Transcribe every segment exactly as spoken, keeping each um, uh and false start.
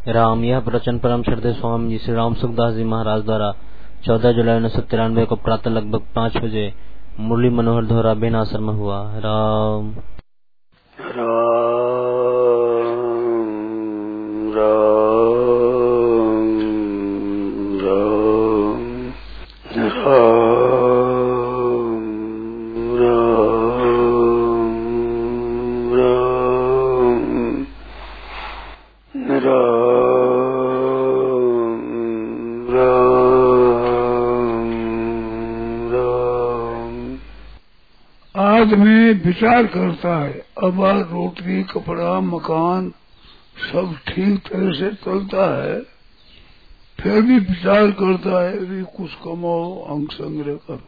राम। यह प्रवचन परम श्रद्धेय स्वामी जी श्री राम सुखदास जी महाराज द्वारा चौदह जुलाई उन्नीस सौ तिरानवे को प्रातः लगभग पाँच बजे मुरली मनोहर धोरा बेनासर में हुआ। राम राम राम राम राम राम। आदमी विचार करता है, अब रोटी कपड़ा मकान सब ठीक तरह से चलता है, फिर भी विचार करता है भी कुछ कमाओ, अंग संग्रह करो।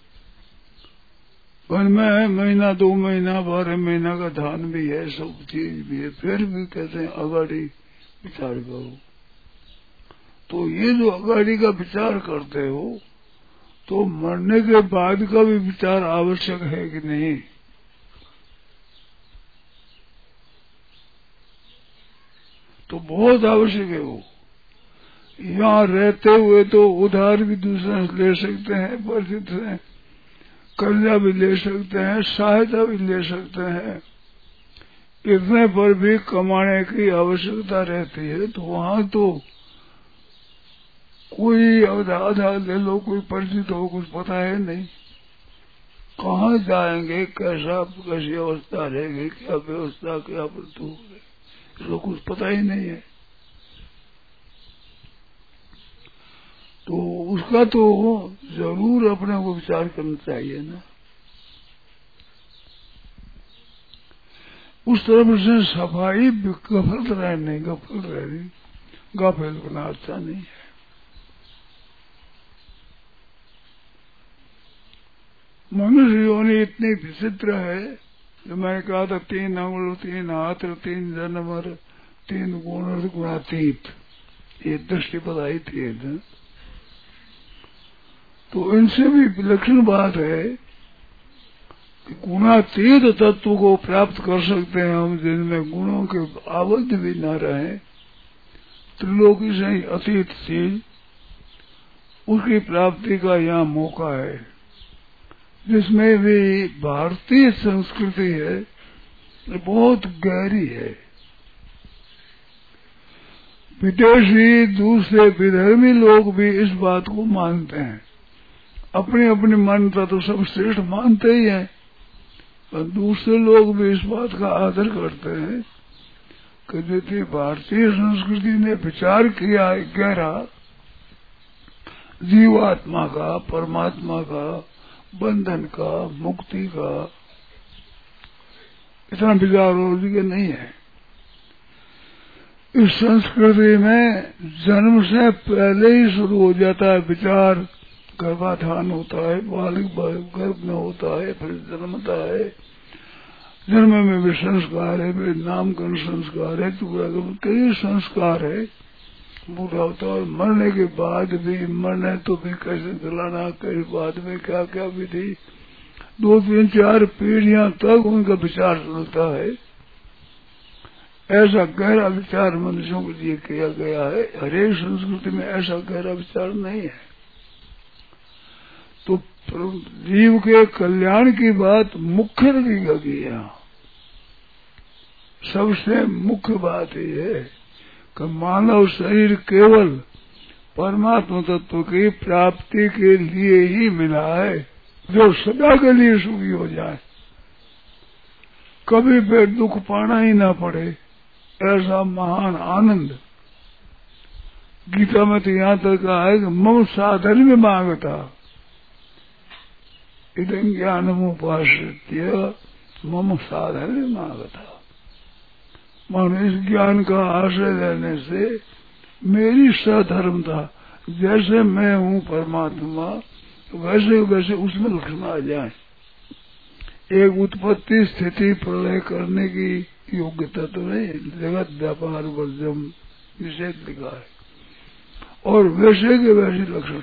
पर मैं महीना दो महीना बारह महीना का धान भी है, सब चीज भी है, फिर भी कहते हैं अगाड़ी विचार करो। तो ये जो अगाड़ी का विचार करते हो, तो मरने के बाद का भी विचार आवश्यक है कि नहीं? तो बहुत आवश्यक है वो। यहाँ रहते हुए तो उधार भी दूसरे से ले सकते हैं, परिचित से कर्जा भी ले सकते हैं, सहायता भी ले सकते हैं, इतने पर भी कमाने की आवश्यकता रहती है। तो वहाँ तो कोई आधा ले लो, कोई परिचित हो, कुछ पता है नहीं कहाँ जाएंगे, कैसा कैसी अवस्था रहेगी, क्या व्यवस्था, क्या बंदूक है, इसको कुछ पता ही नहीं है। तो उसका तो जरूर अपने को विचार करना चाहिए ना। उस तरफ से सफाई गफल रहने गफल रहनी गाफिल करना अच्छा नहीं है। मनुष्य योनि इतनी विचित्र है, जो मैंने कहा था तीन अंगुल, तीन हाथ, तीन जन्म और तीन गुण गुणातीत, ये दृष्टि बताई थी ना। तो इनसे भी विलक्षण बात है कि गुणातीत तत्व को प्राप्त कर सकते हैं हम, जिनमें गुणों के आबद्ध भी न रहे, त्रिलोकी से ही अतीत चीज, उसकी प्राप्ति का यहाँ मौका है, जिसमें भी भारतीय संस्कृति है, बहुत गहरी है। विदेशी दूसरे विधर्मी लोग भी इस बात को मानते हैं, अपनी अपनी मान्यता तो सब श्रेष्ठ मानते ही हैं, पर दूसरे लोग भी इस बात का आदर करते हैं कि यदि भारतीय संस्कृति ने विचार किया है गहरा जीवात्मा का, परमात्मा का, बंधन का, मुक्ति का, इतना विचार और जगह नहीं है। इस संस्कृति में जन्म से पहले ही शुरू हो जाता है विचार, गर्भाधान होता है, बालक गर्भ में होता है, फिर जन्मता है, जन्म में भी संस्कार है, फिर नामकरण संस्कार है, टुकड़ा कई संस्कार है, बूढ़ा होता है, मरने के बाद भी, मरने तो भी कैसे जलाना, कैसे बाद में क्या क्या विधि, दो तीन चार पीढ़ियां तक उनका विचार चलता है। ऐसा गहरा विचार मनुष्यों के लिए किया गया है, हरेक संस्कृति में ऐसा गहरा विचार नहीं है। तो जीव के कल्याण की बात मुख्य रखी गई है। सबसे मुख्य बात ये है कि मानव शरीर केवल परमात्मा तत्व की प्राप्ति के लिए ही मिला है, जो सदा के लिए सुखी हो जाए, कभी भी दुख पाना ही ना पड़े, ऐसा महान आनंद। गीता में तो यहाँ तक कहा है कि मम साधन में मांगता इदं ज्ञानमुपाश्रित्य मम साधन में मांगता। मानो इस ज्ञान का आश्रय लेने से मेरी सधर्मता, जैसे मैं हूँ परमात्मा, वैसे वैसे उसमें लक्षण आ जाए। एक उत्पत्ति स्थिति प्रलय करने की योग्यता तो नहीं, जगत व्यापार वर्जम निषेध लिखा है, और वैसे के वैसे लक्षण।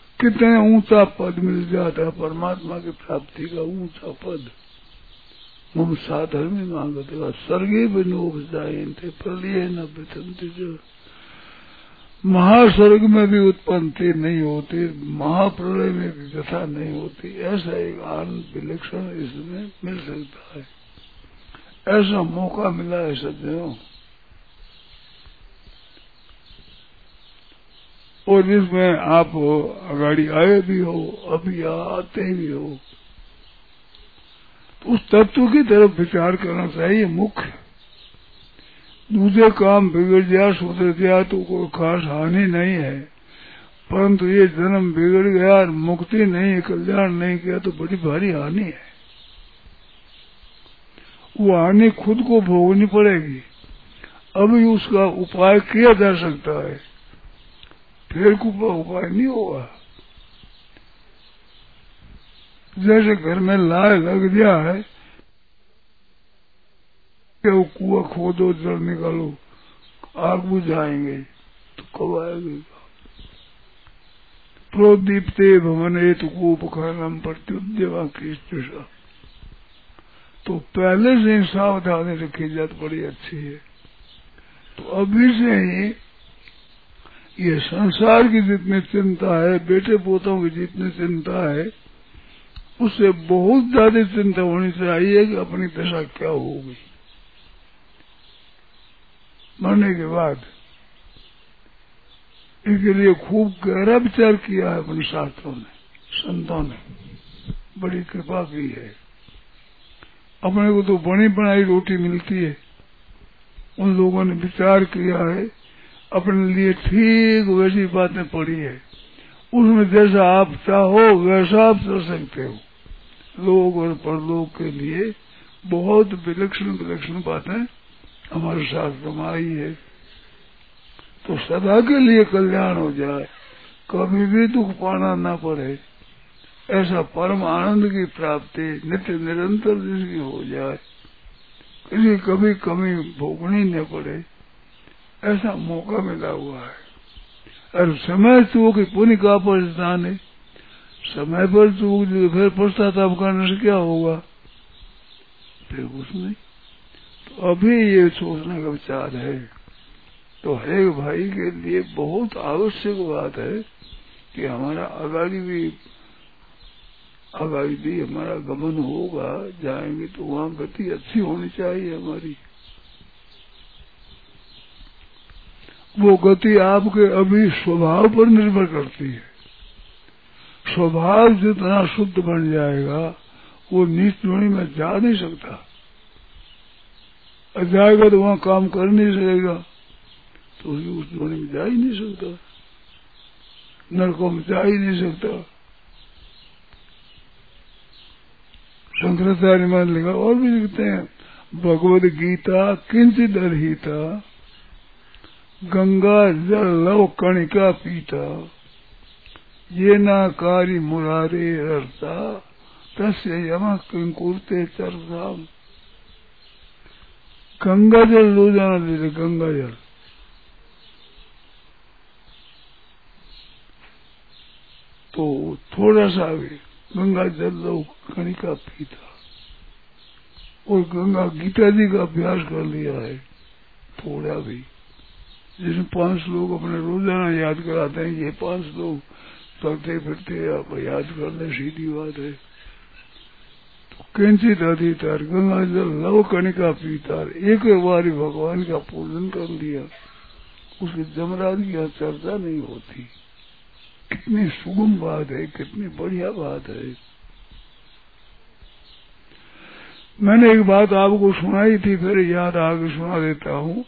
कितने ऊंचा पद मिल जाता है परमात्मा की प्राप्ति का, ऊंचा पद, मम साधर्मी मांगते सर्गे विनोपजायन्ते प्रलय न वितंति जो महास्वर्ग में भी उत्पत्ति नहीं होती, महाप्रलय में भी व्यथा नहीं होती। ऐसा एक आनंद विलक्षण इसमें मिल सकता है। ऐसा मौका मिला है सज्जनों। और जिसमें आप अगाड़ी आए भी हो, अभी आते भी हो, तो उस तत्व की तरफ विचार करना चाहिए मुख्य। दूसरे काम बिगड़ जाए, सुधर जाए तो कोई खास हानि नहीं है, परंतु ये जन्म बिगड़ गया और मुक्ति नहीं, कल्याण नहीं किया तो बड़ी भारी हानि है। वो हानि खुद को भोगनी पड़ेगी। अभी उसका उपाय किया जा सकता है, फिर कुआ उपाय नहीं होगा। जैसे घर में लाए लग गया है, वो कुआ खोदो, जल निकालो, आग बुझाएंगे तो कब आएगी? प्रोदीप्ते भवन हेतु कूपखानम प्रत्युद्यवा की तो पहले से ही सावधानी रखी जाती बड़ी अच्छी है। तो अभी से ही ये संसार की जितनी चिंता है, बेटे पोतों की जितनी चिंता है, उससे बहुत ज्यादा चिंता होनी चाहिए कि अपनी दशा क्या होगी मरने के बाद। इसके लिए खूब गहरा विचार किया है अपने शास्त्रों ने, संतों ने बड़ी कृपा की है। अपने को तो बनी बनाई रोटी मिलती है, उन लोगों ने विचार किया है, अपने लिए ठीक वैसी बातें पड़ी है, उसमें जैसा आप चाहो वैसा आप कर सकते हो। लोग और परलोक के लिए बहुत विलक्षण विलक्षण बातें हमारे शास्त्र में आई है। तो सदा के लिए कल्याण हो जाए, कभी भी दुख पाना ना पड़े, ऐसा परम आनंद की प्राप्ति नित्य निरंतर जिसकी हो जाए, किसी कभी कमी भोगनी न पड़े, ऐसा मौका मिला हुआ है। और समय चूक पुण्य का परिस्थान है, समय पर चूक जो फिर पश्चाताप करने से क्या होगा? फिर कुछ नहीं। तो अभी ये सोचने का विचार है। तो हर भाई के लिए बहुत आवश्यक बात है कि हमारा आगाड़ी भी आगाड़ी भी हमारा गमन होगा, जाएंगे तो वहाँ गति अच्छी होनी चाहिए हमारी। वो गति आपके अभी स्वभाव पर निर्भर करती है। स्वभाव जितना शुद्ध बन जाएगा वो नीच जोड़ी में जा नहीं सकता, जाएगा तो वहाँ काम कर नहीं सकेगा, तो उस जोड़ी में जा ही नहीं सकता, नरकों में जा ही नहीं सकता। शंकराचार्य मान लिखा और भी लिखते हैं, भगवद गीता किंचित अर्हिता गंगा जल लव कणिका पीता ये ना कारी मुरारे रर्ता तस्य यम किंकुरते चर्चा। गंगा जल रोजाना लेते, गंगा जल तो थोड़ा सा भी गंगा जल लो कणिका पीता, और गंगा गीता जी का अभ्यास कर लिया है थोड़ा भी, जिसमें पांच लोग अपने रोजाना याद कराते हैं, ये पांच लोग चलते फिरते आप याद कर ले, सीधी बात है। तो किंचित अधिकार गंगा जल लव कणिका पीता, एक बार भगवान का पूजन कर लिया, उसकी जमराज की चर्चा नहीं होती। कितनी सुगम बात है, कितनी बढ़िया बात है। मैंने एक बात आपको सुनाई थी, फिर याद आगे सुना देता हूँ।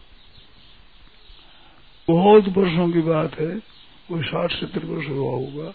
बहुत वर्षों की बात है, कोई साठ सत्तर वर्ष हुआ होगा।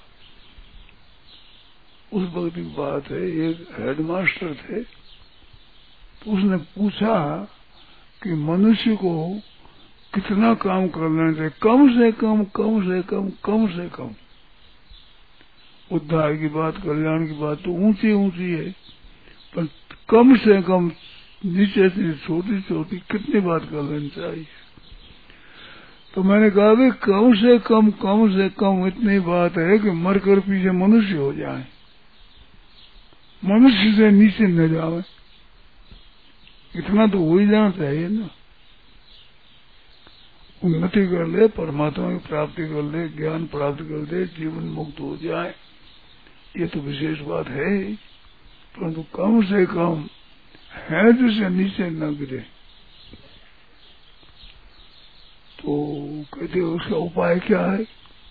उस वक्त की बात है, एक हेडमास्टर थे, तो उसने पूछा कि मनुष्य को कितना काम करना चाहिए, कम से कम कम से कम कम से कम। उद्धार की बात, कल्याण की बात तो ऊंची ऊंची है, पर कम से कम नीचे से छोटी छोटी कितनी बात कर लेनी चाहिए। तो मैंने कहा भी कम से कम कम से कम इतनी बात है कि मरकर पीछे मनुष्य हो जाए, मनुष्य से नीचे न जाए। इतना तो हो ही जाना चाहिए ना। उन्नति कर ले, परमात्मा की प्राप्ति कर ले, ज्ञान प्राप्त कर ले, जीवन मुक्त हो जाए, ये तो विशेष बात है ही। परंतु कम से कम है जिसे नीचे न गिरे। तो कहते उसका उपाय क्या है?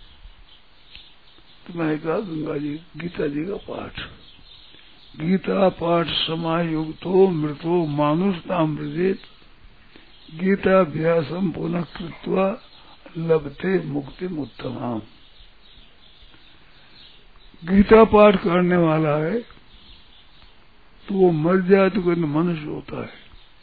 तो मैंने कहा गंगा जी गीता जी का पाठ। गीता पाठ समायुक्तो मृतो मानुषताम व्रजेत गीताभ्यासम पुनः कृत्वा लभते मुक्ति उत्तमाम। गीता पाठ करने वाला है तो वो मर जाए तो कहते मनुष्य होता है।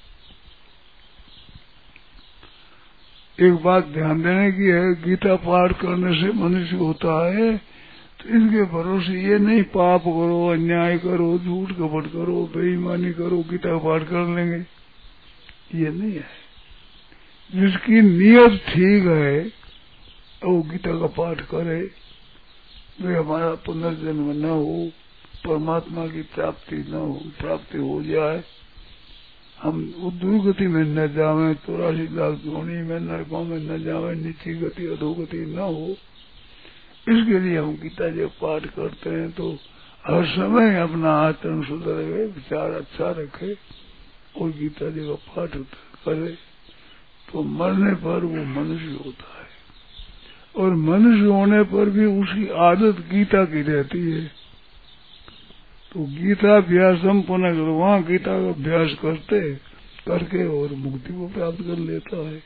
एक बात ध्यान देने की है, गीता पाठ करने से मनुष्य होता है तो इसके भरोसे ये नहीं पाप करो, अन्याय करो, झूठ कपट करो, बेईमानी करो, गीता पाठ कर लेंगे, ये नहीं है। जिसकी नियत ठीक है वो गीता का पाठ करे, वे हमारा पुनर्जन्म न हो, परमात्मा की प्राप्ति न हो, प्राप्ति हो जाए, हम दुर्गति में न जावे, चौरासी लाख योनि में नरकों में न जावे, नीची गति अधोगति न हो, इसके लिए हम गीता जब पाठ करते हैं तो हर समय अपना आचरण सुधरे, विचार अच्छा रखे और गीता जी का पाठ करे तो मरने पर वो मनुष्य होता है। और मनुष्य होने पर भी उसकी आदत गीता की रहती है। तो गीता अभ्यास हम पुनः वहां गीता का अभ्यास करते करके और मुक्ति को प्राप्त कर लेता है।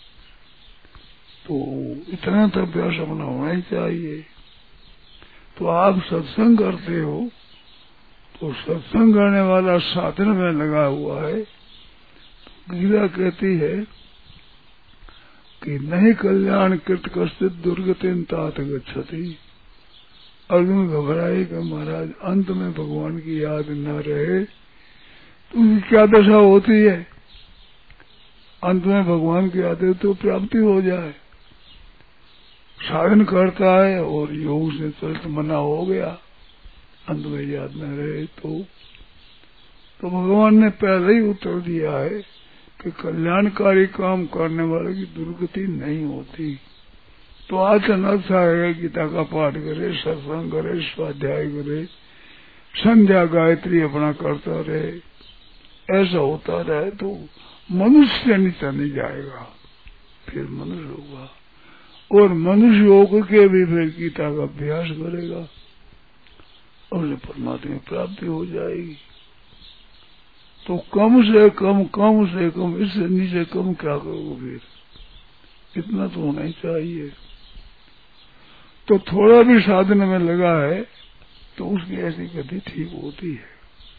तो इतना तो अभ्यास अपना होना ही चाहिए। तो आप सत्संग करते हो तो सत्संग करने वाला साधन में लगा हुआ है। तो गीता कहती है कि नहीं कल्याण कृत कश्चित दुर्गतिन तात गच्छति। अर्जुन घबराए कि महाराज अंत में भगवान की याद न रहे तो उसकी क्या दशा होती है? अंत में भगवान की याद तो प्राप्ति हो जाए। साधन करता है और योग से चलते मना हो गया, अंत में याद न रहे तो तो भगवान ने पहले ही उत्तर दिया है कि कल्याणकारी काम करने वाले की दुर्गति नहीं होती। तो आचरण अच्छा है, गीता का पाठ करे, सत्संग करे, स्वाध्याय करे, संध्या गायत्री अपना करता रहे, ऐसा होता रहे तो मनुष्य नीचा नहीं जाएगा, फिर मनुष्य होगा। और मनुष्य होकर के भी फिर गीता का अभ्यास करेगा और उसे परमात्मा की प्राप्ति हो जाएगी। तो कम से कम कम से कम इससे नीचे कम क्या करोगे? फिर इतना तो होना ही चाहिए। तो थोड़ा भी साधन में लगा है तो उसकी ऐसी गति ठीक होती है।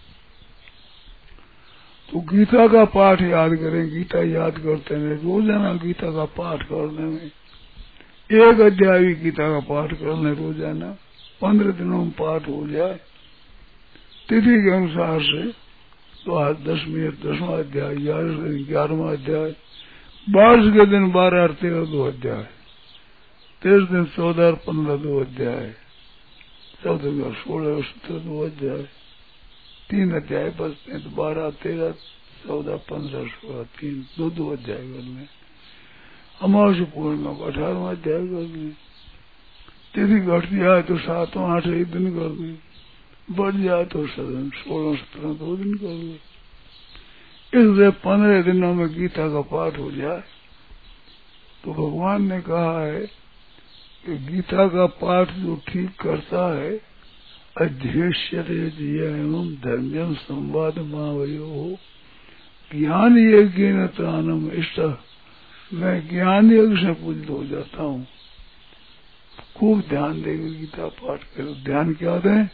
तो गीता का पाठ याद करें, गीता याद करते हैं रोजाना। गीता का पाठ करने में एक अध्याय गीता का पाठ करने रोजाना, पंद्रह दिनों में पाठ हो जाए तिथि के अनुसार से। तो आज दसवीं दसवां अध्याय, ग्यारह ग्यारहवा अध्याय, बारह के दिन बारह और तेरह दो अध्याय, तेईस दिन चौदह और पंद्रह दो अध्याय, चौदह और सोलह और सत्रह दो अध्याय, तीन अध्याय बचते हैं। तो बारह तेरह चौदह पंद्रह सोलह तीन दो दो अध्याय कर लें। अमावस्या पूर्णिमा को अठारहवा अध्याय कर लें। तिथि घटती आए तो सातों आठ एक दिन कर दें, बढ़ जाए तो सदन सोलह सत्रह दो दिन कर ले। इसलिए पंद्रह दिनों में गीता का पाठ हो जाए। तो भगवान ने कहा है कि गीता का पाठ जो ठीक करता है, अध्यक्ष्यते एवं धर्म्यम संवाद मावयो ज्ञान यज्ञ न त्राणम इष्ट। मैं ज्ञान यज्ञ से पूजित हो जाता हूँ। खूब ध्यान देकर गीता पाठ करो। ध्यान क्या दें?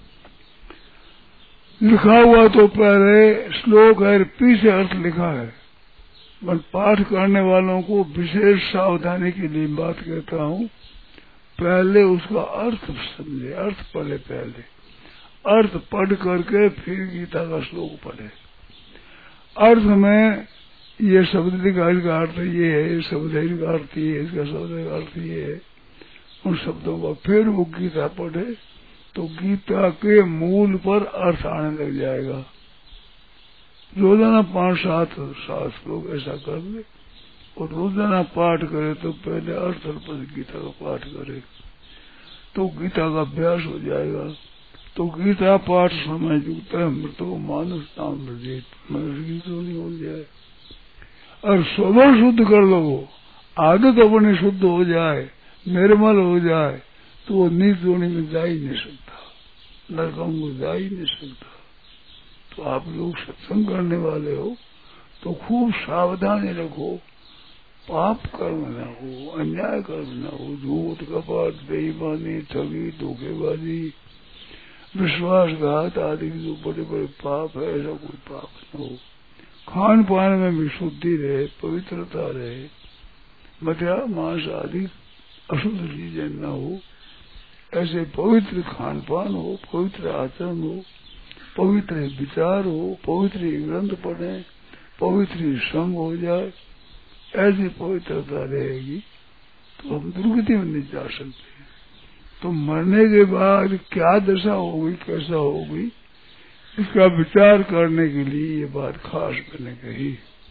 लिखा हुआ तो पहले श्लोक है, पीछे अर्थ लिखा है। मैं पाठ करने वालों को विशेष सावधानी के लिए बात कहता हूँ, पहले उसका अर्थ समझे, अर्थ पढ़े, पहले अर्थ पढ़ करके फिर गीता का श्लोक पढ़े। अर्थ में ये शब्द का अर्थ ये है, शब्द का अर्थ ये है, इसका शब्द का अर्थ ये है, उन शब्दों का फिर वो गीता पढ़े तो गीता के मूल पर अर्थ आने लग जाएगा। रोजाना पांच सात सात श्लोक ऐसा कर ले, और रोजाना पाठ करे तो पहले अर्थपद गीता का पाठ करे तो गीता का अभ्यास हो जाएगा। तो गीता पाठ समय युक्त है मृतो मानुष नाम मृजित मनुष्य तो नहीं हो जाए। और स्वभाव शुद्ध कर लो, आदत अपनी शुद्ध हो जाए, निर्मल हो जाए, तो वो नीच जोनी में जा ही नहीं सकता, नरकों को जा ही नहीं सकता। तो आप लोग सत्संग करने वाले हो तो खूब सावधानी रखो, पाप कर्म न हो, अन्याय कर्म न हो, झूठ कपट बेईमानी ठगी धोखेबाजी विश्वासघात आदि जो बड़े बड़े पाप है ऐसा कोई पाप न हो। खान पान में भी शुद्धि रहे, पवित्रता रहे, मदिरा मांस आदि अशुद्ध चीजें न हो, ऐसे पवित्र खान पान हो, पवित्र आचरण हो, पवित्र विचार हो, पवित्र ग्रंथ पढ़े, पवित्र संग हो जाए, ऐसी पवित्रता रहेगी तो हम दुर्गति में नहीं जा सकते। तो मरने के बाद क्या दशा होगी, कैसा होगी, इसका विचार करने के लिए ये बात खास मैंने कही।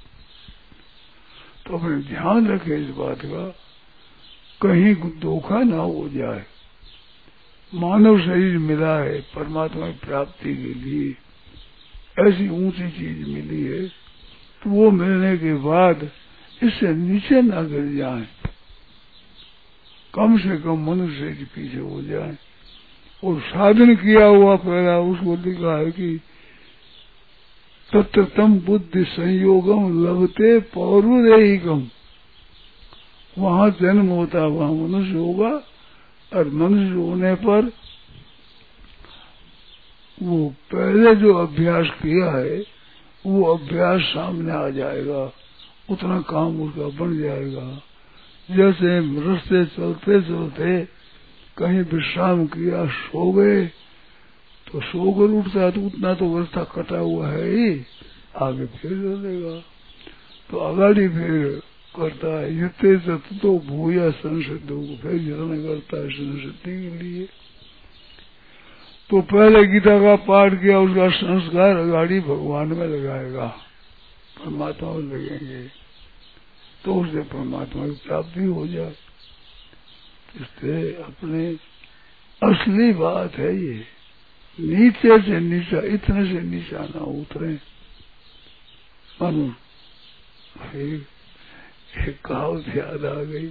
तो अपने ध्यान रखे इस बात का, कहीं धोखा ना हो जाए। मानव शरीर मिला है परमात्मा की प्राप्ति के लिए, ऐसी ऊंची चीज मिली है, तो वो मिलने के बाद इससे नीचे ना गिर जाए, कम से कम मनुष्य के पीछे हो जाए। और साधन किया हुआ पहला उसको लिखा है कि तत्तम बुद्धि संयोगम लभते पौरुदेहिकम, वहां जन्म होता वहां मनुष्य होगा, और मनुष्य होने पर वो पहले जो अभ्यास किया है वो अभ्यास सामने आ जाएगा, उतना काम उसका बन जाएगा। जैसे रास्ते चलते चलते कहीं विश्राम किया, सो गए, तो सोकर उठता तो उतना तो रास्ता कटा हुआ है ही, आगे फिर चलेगा। तो अगाड़ी फिर करता है यते तो भूया संसिद्ध को फिर यत्न करता है संसिद्धि के लिए। तो पहले गीता का पाठ किया, उसका संस्कार अगाड़ी भगवान में लगाएगा, परमात्मा में लगेंगे, तो उससे परमात्मा की प्राप्ति हो जाए। इससे अपने असली बात है ये, नीचे से नीचा, इतने से नीचा ना उतरे। मनु एक कहावत याद आ गई,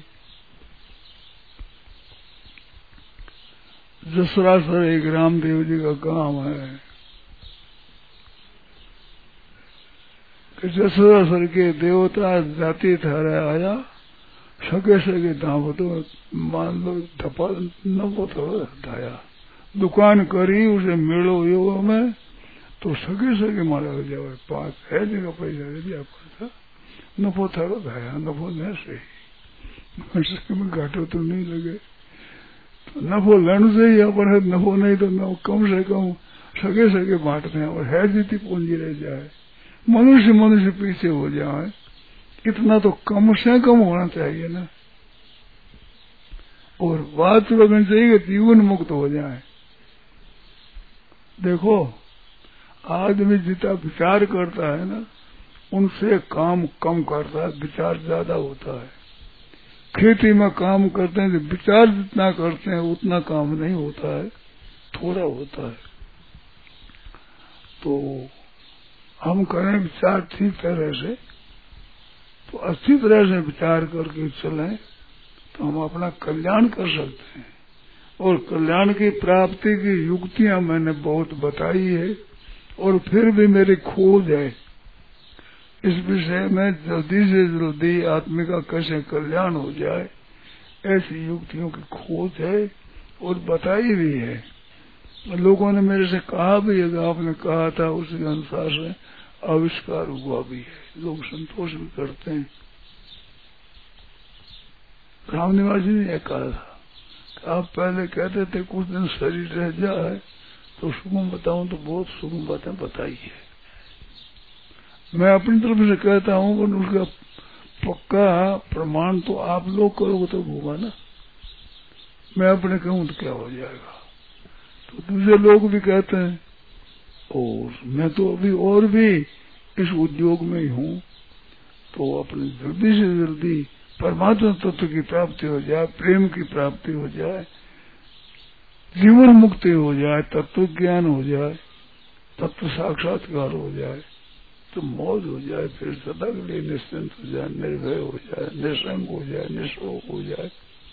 जसरासर एक रामदेव जी का गांव है कि जसरासर के देवता जाति ठहरा आया, सके सके दावतो मान लो धपा नफो थोड़ा हटाया, दुकान करी उसे मेड़ो यो में, तो सके सके मारा हो जाए, पास है जगह पैसा दे दिया था, नफो थोड़ा खाया, नफो न सही में घाटो तो नहीं लगे, तो नफो लेने से ही पर है, नफो नहीं तो न कम से कम सके सके बांटते हैं, और है जितनी पूंजी रह जाए, मनुष्य मनुष्य पीछे हो जाए, इतना तो कम से कम होना चाहिए ना। और बात लगनी चाहिए कि जीवन मुक्त हो जाए। देखो आदमी जितना विचार करता है ना, उनसे काम कम करता है, विचार ज्यादा होता है। खेती में काम करते हैं तो विचार जितना करते हैं उतना काम नहीं होता है, थोड़ा होता है। तो हम करें विचार ठीक तरह से, तो अच्छी तरह से विचार करके चलें तो हम अपना कल्याण कर सकते हैं। और कल्याण की प्राप्ति की युक्तियां मैंने बहुत बताई है, और फिर भी मेरी खोज है इस विषय में, जल्दी से जल्दी आदमी का कैसे कल्याण हो जाए, ऐसी युक्तियों की खोज है और बताई भी है। लोगों ने मेरे से कहा भी है, आपने कहा था उसी अनुसार से आविष्कार हुआ भी है, लोग संतोष भी करते हैं। रामनिवास जी ने कहा था कि आप पहले कहते थे कुछ दिन शरीर रह जाए तो सुगम बताऊं, तो बहुत सुगम बातें बताई है। मैं अपनी तरफ से कहता हूँ, पर उसका पक्का प्रमाण तो आप लोग करोगे तो होगा ना, मैं अपने कहूँ तो क्या हो जाएगा। तो दूसरे लोग भी कहते हैं, और मैं तो अभी और भी इस उद्योग में ही हूँ, तो अपने जल्दी से जल्दी परमात्मा तत्व की प्राप्ति हो जाए, प्रेम की प्राप्ति हो जाए, जीवन मुक्ति हो जाए, तत्व ज्ञान हो जाए, तत्व साक्षात्कार हो जाए, तो मौज हो जाए, फिर सदा के लिए निश्चिंत हो जाए, निर्भय हो जाए, निसंग हो जाए, निशोक हो जाए।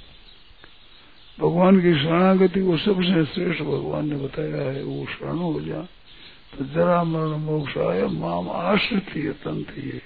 भगवान की शरणागति को सबसे श्रेष्ठ भगवान ने बताया है, वो शरण हो जाए तो जरा मरण मोक्ष आया माम आश्रित तंत्र। ये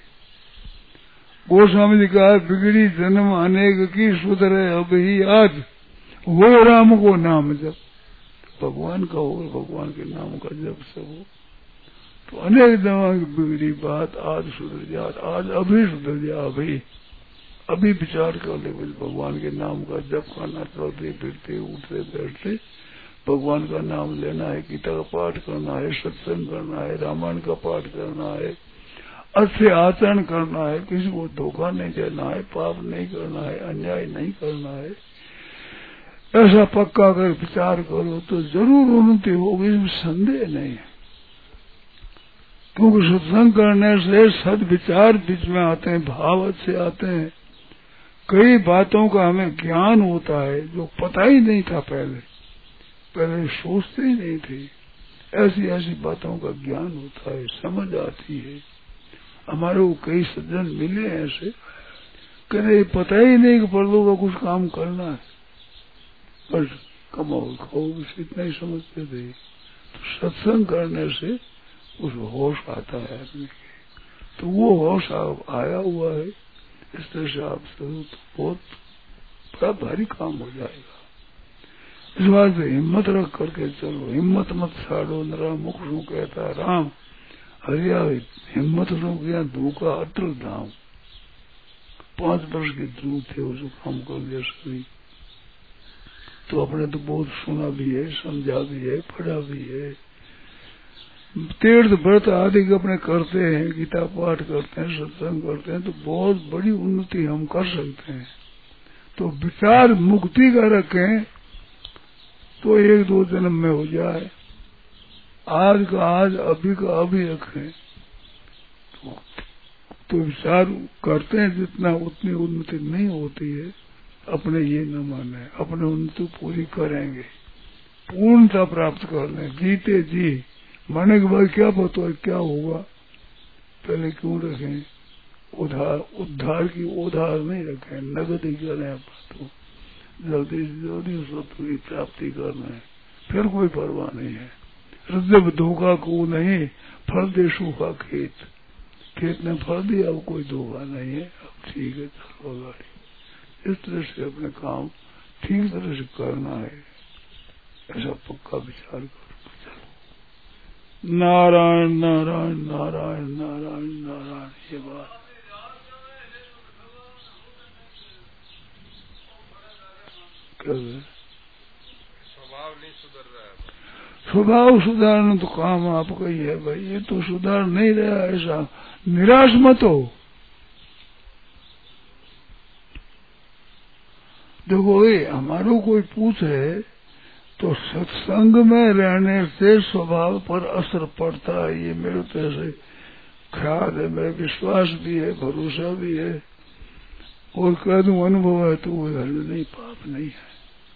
गोस्वामी जी कहा, बिगड़ी जन्म अनेक की सुधरे अब ही आज, वो राम को नाम जब। भगवान का हो, भगवान के नाम का जब सब हो, तो अनेक दवा की बिगड़ी बात आज सुधर जात, आज अभी सुधर जा, अभी अभी विचार कर ले, भगवान के नाम का जप करना, चलते फिरते उठते बैठते भगवान का नाम लेना है, गीता का पाठ करना है, सत्संग करना है, रामायण का पाठ करना है, अच्छे आचरण करना है, किसी को धोखा नहीं देना है, पाप नहीं करना है, अन्याय नहीं करना है। ऐसा पक्का कर विचार करो तो जरूर उन्नति होगी, इसमें संदेह नहीं है। क्योंकि सत्संग करने से सद विचार बीच में आते हैं, भाव अच्छे आते हैं, कई बातों का हमें ज्ञान होता है जो पता ही नहीं था, पहले पहले सोचते ही नहीं थे, ऐसी ऐसी बातों का ज्ञान होता है, समझ आती है। हमारे को कई सज्जन मिले हैं ऐसे, कहते पता ही नहीं कि पर्दों का कुछ काम करना है, बस कमाओ खाओ, बस इतना ही समझते थे। तो सत्संग करने से उस होश आता है आदमी के, तो वो होश आया हुआ है। इस तरह से आप चलो तो बहुत बड़ा भारी काम हो जाएगा। इस बात से हिम्मत रख करके चलो, हिम्मत मत छाड़ो, नरा मुख रू कहता राम, हरिया हिम्मत रू गया धूका अटल धाम। पांच वर्ष के ध्रुव थे, उस काम कर दिया सभी। तो अपने तो बहुत सुना भी है, समझा भी है, पढ़ा भी है, तीर्थ व्रत आदि अपने करते हैं, गीता पाठ करते हैं, सत्संग करते हैं, तो बहुत बड़ी उन्नति हम कर सकते हैं। तो विचार मुक्ति का रखें तो एक दो जन्म में हो जाए, आज का आज, अभी का अभी रखें तो, तो विचार करते हैं जितना उतनी उन्नति नहीं होती है। अपने ये न माने, अपने उन्नति पूरी करेंगे, पूर्णता प्राप्त कर लें, जीते जी। माने के बाद क्या पता है क्या होगा, पहले क्यों रखें, उधार उद्धार की उधार नहीं रखें, नगद ही करें अपना, तो जल्दी से जल्दी सत्व की प्राप्ति करना है, फिर कोई परवाह नहीं है। जब धोखा को नहीं, फल दे सूखा खेत, खेत ने फल दिया, अब कोई धोखा नहीं है, अब ठीक है चलो गाड़ी। इस तरह से अपने काम ठीक तरह से करना है, ऐसा पक्का विचार करो। नारायण नारायण नारायण नारायण नारायण, ये बात स्वभाव नहीं सुधर रहा है। स्वभाव सुधारना तो काम आपका ही है भाई, ये तो सुधार नहीं रहा, ऐसा निराश मत हो। देखो ये हमारो कोई पूछे तो सत्संग में रहने से स्वभाव पर असर पड़ता है, ये मेरे तो ऐसे ख्याल है, मेरा विश्वास भी है, भरोसा भी है, और कह दूं अनुभव है तो वो धर्म नहीं, पाप नहीं है।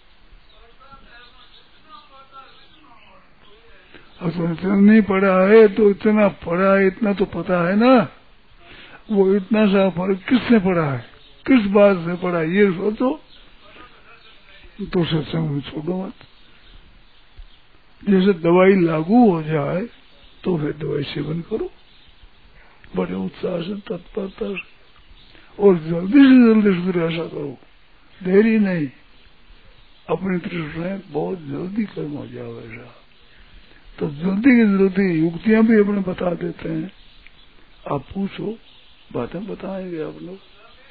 अब इतना नहीं पढ़ा है तो इतना पढ़ा है, इतना तो पता है ना, वो इतना सा फर्क किसने पढ़ा है, किस बात से पढ़ा, ये सोचो तो सत्संग में छोड़ो मत। जैसे दवाई लागू हो जाए तो फिर दवाई सेवन करो बड़े उत्साह से, तत्परता से, और जल्दी से जल्दी सुधर, ऐसा करो, देरी नहीं, अपनी तरफ से बहुत जल्दी कर्म हो जाओ ऐसा। तो जल्दी की जल्दी युक्तियां भी अपने बता देते हैं, आप पूछो, बातें बताएंगे आप लोग,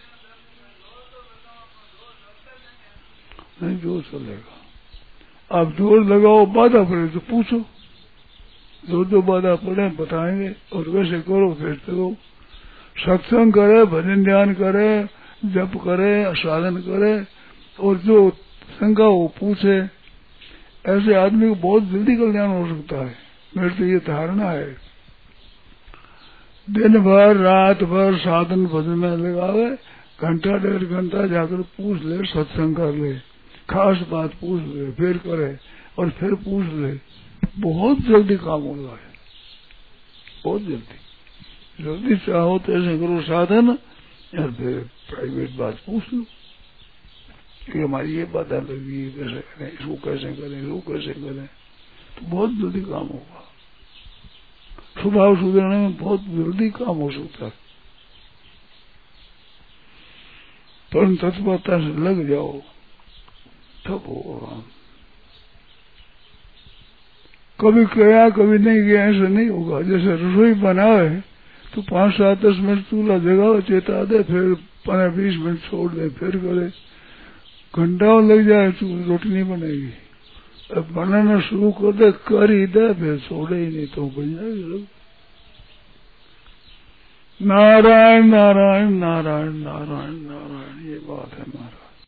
नहीं जोर चलेगा। आप जोर लगाओ, बाधा पड़े तो पूछो, जो जो बाधा पड़े बताएंगे, और वैसे करो, फिर चलो सत्संग करे, भजन ध्यान करे, जप करे, साधन करे, और जो शंका वो पूछे, ऐसे आदमी को बहुत जल्दी कल्याण हो सकता है। मेरी तो ये धारणा है। दिन भर रात भर साधन भजन में लगावे, घंटा डेढ़ घंटा जाकर पूछ ले, सत्संग कर ले, खास बात पूछ ले, फिर करे और फिर पूछ ले, बहुत जल्दी काम हो जाए, बहुत जल्दी। जल्दी चाहो तो ऐसे करो साधन, और फिर प्राइवेट बात पूछ लो कि हमारी ये बात लगी, कैसे करें, इसको कैसे करें, इसको कैसे करें, तो बहुत जल्दी काम होगा। स्वभाव सुधरने में बहुत जल्दी काम हो सकता है। पर तत्परता से लग जाओ तब होगा। कभी गया कभी नहीं गया ऐसा नहीं होगा। जैसे रसोई बनाए तो पांच सात दस मिनट चूल्हा जगाओ, चेता दे, फिर पंद्रह बीस मिनट छोड़ दे, फिर करे, घंटा लग जाए रोटी नहीं बनेगी। अब बनाना शुरू कर दे, कर ही दे, फिर छोड़े ही नहीं तो बन जाएगी। नारायण नारायण नारायण नारायण नारायण, ये बात है महाराज।